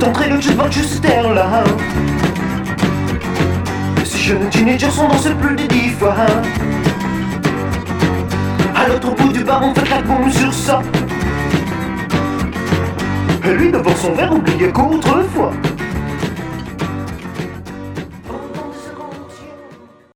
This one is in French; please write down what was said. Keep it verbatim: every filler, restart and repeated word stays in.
d'entrer le jet juste se taire là. Si jeunes teenagers sont dans ce plus de dix fois. À l'autre bout du bar on fait la boum sur ça. Et lui devant son verre oubliait qu'autrefois